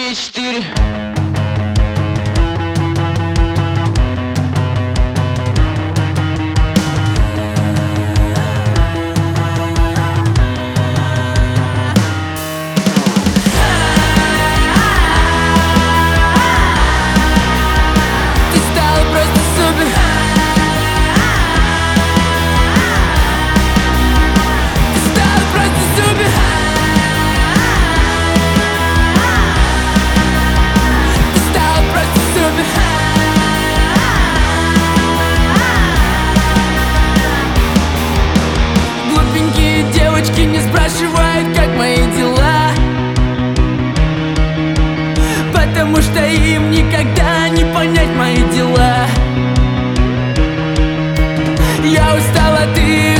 4. Ты стала просто супер. Ты стала просто супер. Ты стала просто супер. Глупенькие девочки не спрашивают, как мои дела, потому что им никогда не понять мои дела. Я устала, ты